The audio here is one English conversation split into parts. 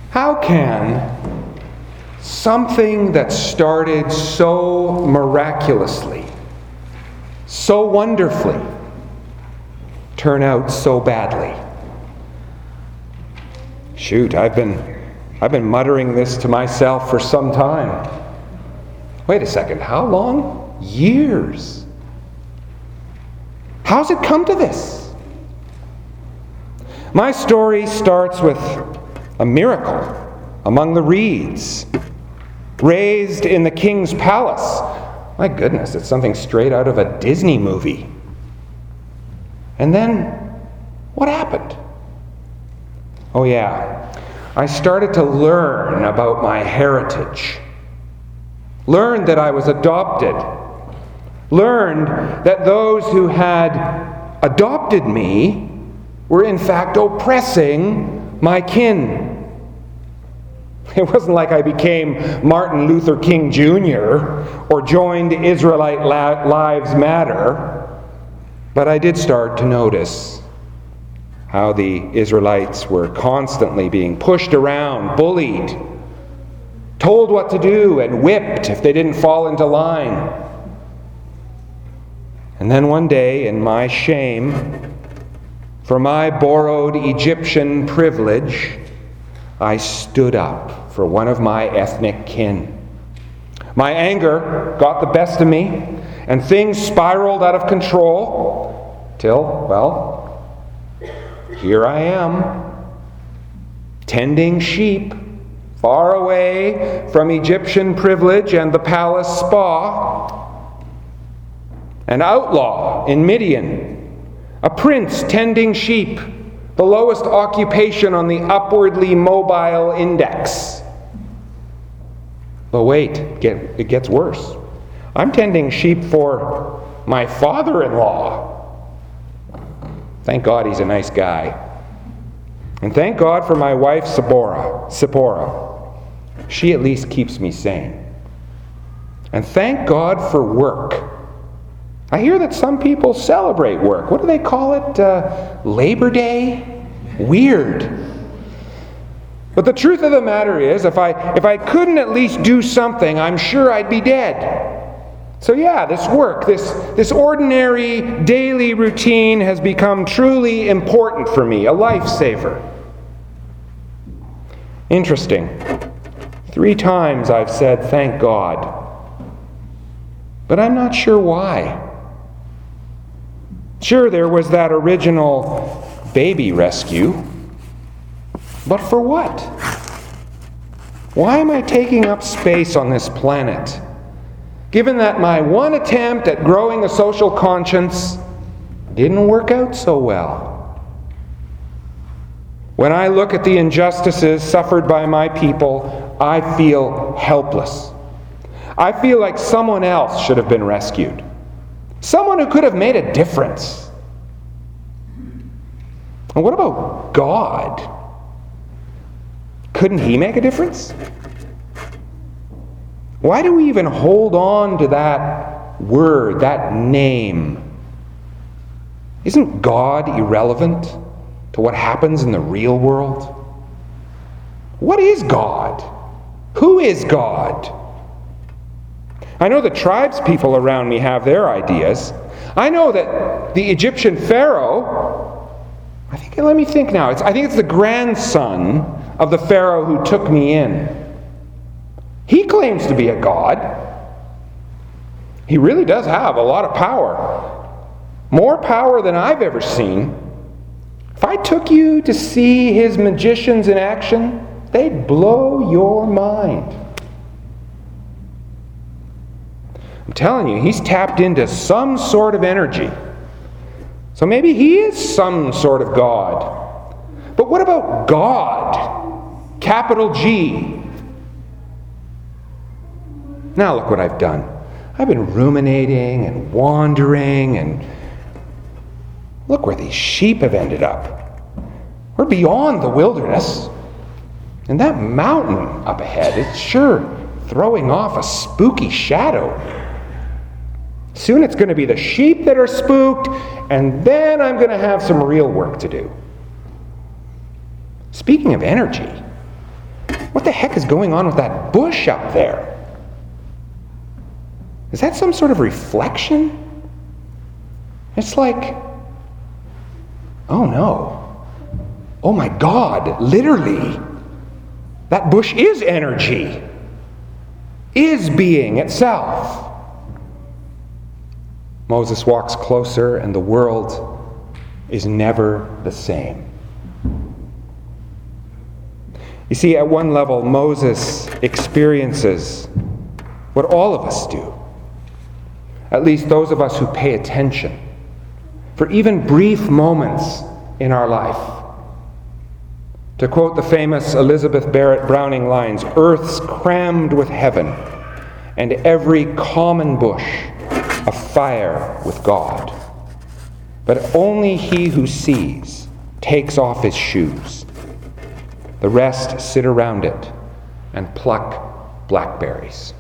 How can something that started so miraculously, so wonderfully, turn out so badly? Shoot, I've been muttering this to myself for some time. Wait a second, how long? Years. How's it come to this? My story starts with a miracle among the reeds, raised in the king's palace. My goodness, it's something straight out of a Disney movie. And then, what happened? Oh yeah, I started to learn about my heritage. Learned that I was adopted. Learned that those who had adopted me were in fact oppressing my kin. It wasn't like I became Martin Luther King Jr. or joined Israelite Lives Matter, but I did start to notice how the Israelites were constantly being pushed around, bullied, told what to do, and whipped if they didn't fall into line. And then one day, in my shame, for my borrowed Egyptian privilege, I stood up for one of my ethnic kin. My anger got the best of me, and things spiraled out of control till, well, here I am, tending sheep far away from Egyptian privilege and the palace spa, an outlaw in Midian, a prince tending sheep, the lowest occupation on the upwardly mobile index. But wait, it gets worse. I'm tending sheep for my father-in-law. Thank God he's a nice guy. And thank God for my wife, Sephora. She at least keeps me sane. And thank God for work. I hear that some people celebrate work. What do they call it? Labor Day? Weird. But the truth of the matter is, if I couldn't at least do something, I'm sure I'd be dead. So yeah, this work, this ordinary daily routine has become truly important for me, a lifesaver. Interesting. 3 times I've said, thank God. But I'm not sure why. Sure, there was that original baby rescue. But for what? Why am I taking up space on this planet, given that my one attempt at growing a social conscience didn't work out so well? When I look at the injustices suffered by my people, I feel helpless. I feel like someone else should have been rescued. Someone who could have made a difference. And what about God? Couldn't he make a difference? Why do we even hold on to that word, that name? Isn't God irrelevant to what happens in the real world? What is God? Who is God? I know the tribes people around me have their ideas. I know that the Egyptian Pharaoh, I think it's the grandson of the Pharaoh who took me in. He claims to be a god. He really does have a lot of power. More power than I've ever seen. If I took you to see his magicians in action, they'd blow your mind. I'm telling you, he's tapped into some sort of energy. So maybe he is some sort of God. But what about God? Capital G. Now look what I've done. I've been ruminating and wandering, and look where these sheep have ended up. We're beyond the wilderness. And that mountain up ahead is sure throwing off a spooky shadow. Soon it's going to be the sheep that are spooked, and then I'm going to have some real work to do. Speaking of energy, what the heck is going on with that bush up there? Is that some sort of reflection? It's like, oh no. Oh my God, literally, that bush is energy, is being itself. Moses walks closer, and the world is never the same. You see, at one level, Moses experiences what all of us do, at least those of us who pay attention, for even brief moments in our life. To quote the famous Elizabeth Barrett Browning lines, "Earth's crammed with heaven, and every common bush afire with God. But only he who sees takes off his shoes. The rest sit around it and pluck blackberries."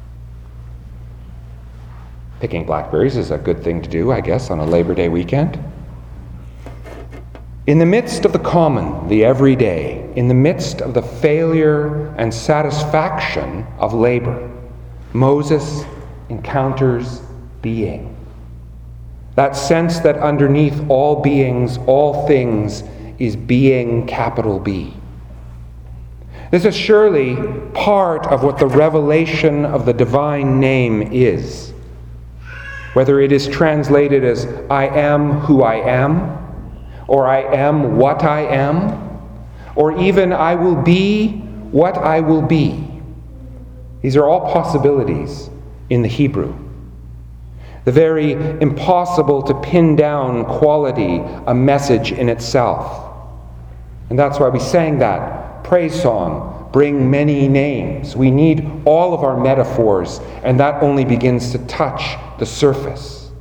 Picking blackberries is a good thing to do, I guess, on a Labor Day weekend. In the midst of the common, the everyday, in the midst of the failure and satisfaction of labor, Moses encounters being. That sense that underneath all beings, all things, is being, capital B. This is surely part of what the revelation of the divine name is. Whether it is translated as "I am who I am," or "I am what I am," or even "I will be what I will be." These are all possibilities in the Hebrew. The very impossible to pin down quality, a message in itself. And that's why we sang that praise song, "Bring Many Names." We need all of our metaphors, and that only begins to touch the surface.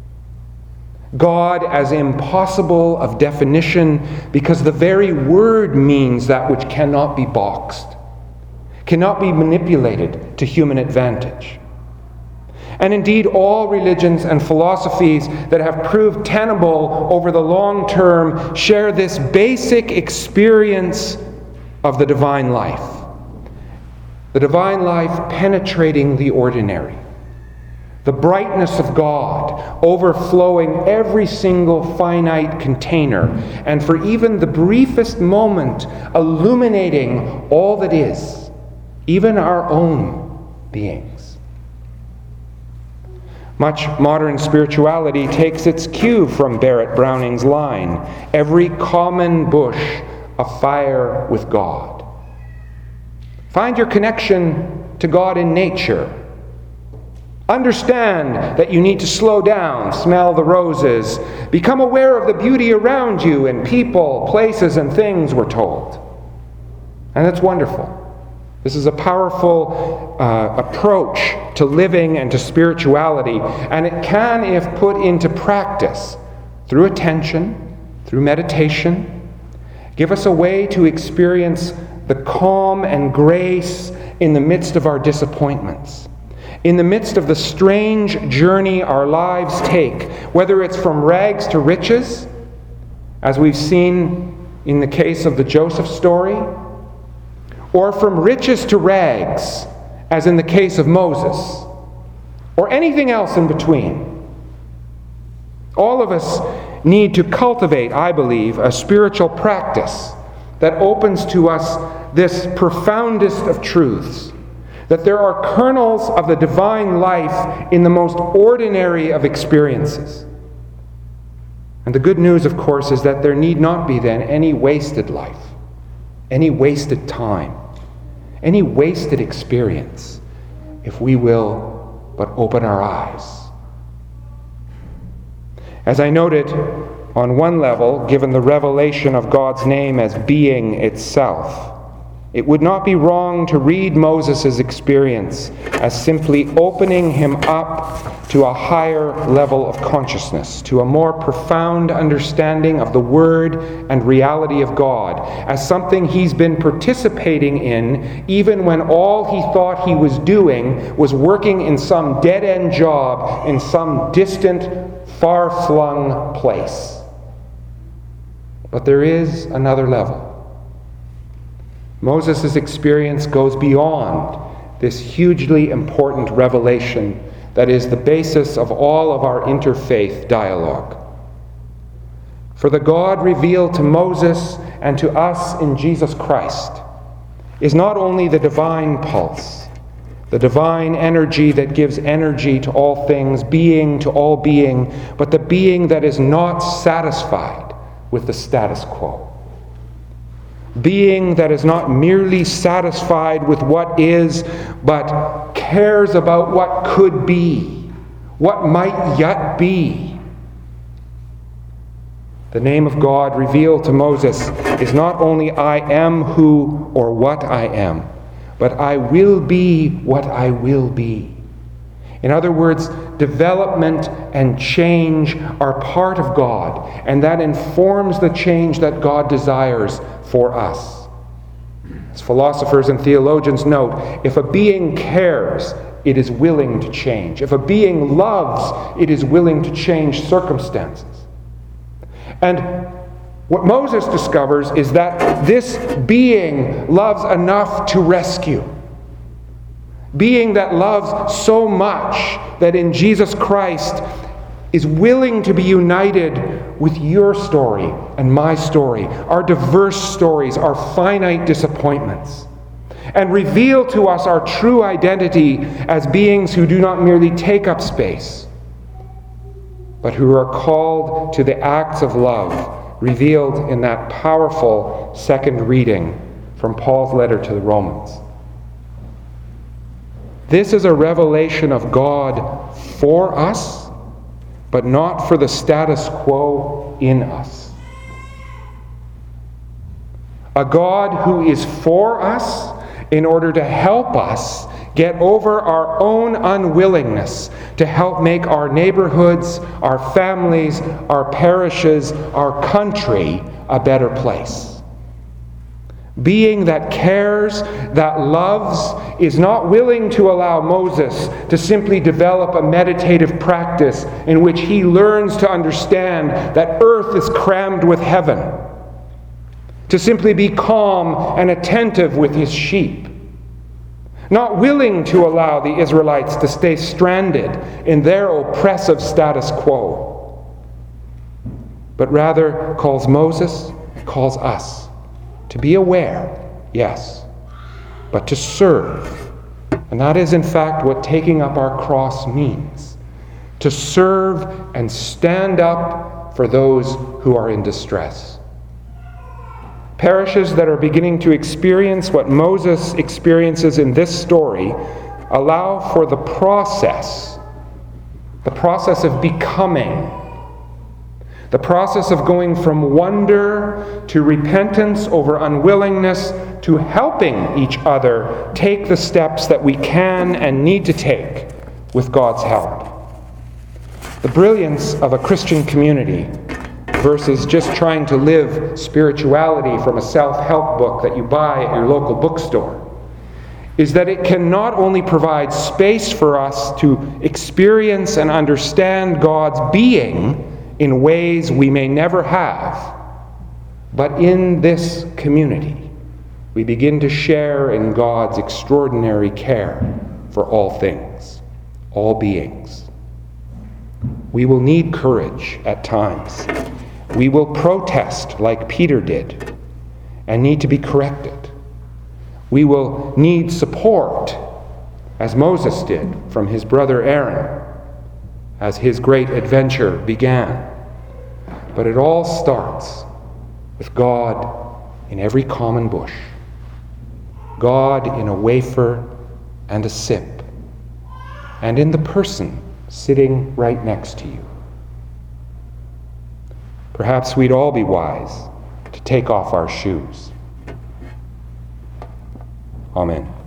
God as impossible of definition, because the very word means that which cannot be boxed, cannot be manipulated to human advantage. And indeed, all religions and philosophies that have proved tenable over the long term share this basic experience of the divine life. The divine life penetrating the ordinary. The brightness of God overflowing every single finite container, and for even the briefest moment illuminating all that is, even our own beings. Much modern spirituality takes its cue from Barrett Browning's line, "Every common bush afire with God." Find your connection to God in nature. Understand that you need to slow down, smell the roses, become aware of the beauty around you in people, places, and things, we're told. And it's wonderful. This is a powerful approach to living and to spirituality, and it can, if put into practice through attention, through meditation, give us a way to experience the calm and grace in the midst of our disappointments, in the midst of the strange journey our lives take, whether it's from rags to riches, as we've seen in the case of the Joseph story, or from riches to rags, as in the case of Moses, or anything else in between. All of us need to cultivate, I believe, a spiritual practice that opens to us this profoundest of truths, that there are kernels of the divine life in the most ordinary of experiences. And the good news, of course, is that there need not be then any wasted life, any wasted time, any wasted experience, if we will but open our eyes. As I noted, on one level, given the revelation of God's name as being itself, it would not be wrong to read Moses' experience as simply opening him up to a higher level of consciousness, to a more profound understanding of the Word and reality of God, as something he's been participating in even when all he thought he was doing was working in some dead-end job in some distant, far-flung place. But there is another level. Moses' experience goes beyond this hugely important revelation that is the basis of all of our interfaith dialogue. For the God revealed to Moses and to us in Jesus Christ is not only the divine pulse, the divine energy that gives energy to all things, being to all being, but the being that is not satisfied with the status quo. Being that is not merely satisfied with what is, but cares about what could be, what might yet be. The name of God revealed to Moses is not only I am who or what I am, but I will be what I will be. In other words, development and change are part of God, and that informs the change that God desires for us. As philosophers and theologians note, if a being cares, it is willing to change. If a being loves, it is willing to change circumstances. And what Moses discovers is that this being loves enough to rescue. Being that loves so much that in Jesus Christ is willing to be united with your story and my story, our diverse stories, our finite disappointments, and reveal to us our true identity as beings who do not merely take up space, but who are called to the acts of love revealed in that powerful second reading from Paul's letter to the Romans. This is a revelation of God for us, but not for the status quo in us. A God who is for us in order to help us get over our own unwillingness to help make our neighborhoods, our families, our parishes, our country a better place. Being that cares, that loves, is not willing to allow Moses to simply develop a meditative practice in which he learns to understand that earth is crammed with heaven, to simply be calm and attentive with his sheep. Not willing to allow the Israelites to stay stranded in their oppressive status quo, but rather calls Moses, calls us to be aware, yes, but to serve. And that is in fact what taking up our cross means. To serve and stand up for those who are in distress. Parishes that are beginning to experience what Moses experiences in this story allow for the process of becoming, the process of going from wonder to repentance over unwillingness to helping each other take the steps that we can and need to take with God's help. The brilliance of a Christian community versus just trying to live spirituality from a self-help book that you buy at your local bookstore is that it can not only provide space for us to experience and understand God's being in ways we may never have, but in this community we begin to share in God's extraordinary care for all things, all beings. We will need courage at times. We will protest like Peter did and need to be corrected. We will need support, as Moses did from his brother Aaron, as his great adventure began. But it all starts with God in every common bush, God in a wafer and a sip, and in the person sitting right next to you. Perhaps we'd all be wise to take off our shoes. Amen.